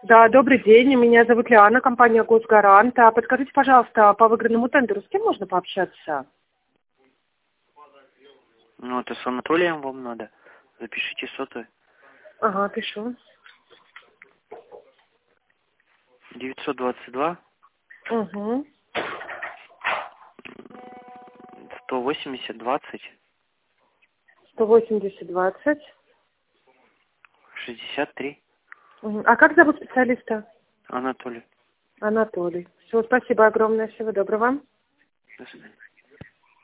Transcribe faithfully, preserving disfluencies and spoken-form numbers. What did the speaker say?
Да, добрый день. Меня зовут Лиана, компания «Госгарант». А подскажите, пожалуйста, по выигранному тендеру с кем можно пообщаться? Ну, это с Анатолием вам надо. Запишите сотовый. Ага, пишу. девятьсот двадцать два Угу. сто восемьдесят двадцать сто восемьдесят двадцать. шестьдесят три. Угу. А как зовут специалиста? Анатолий. Анатолий. Все, спасибо огромное. Всего доброго. До свидания.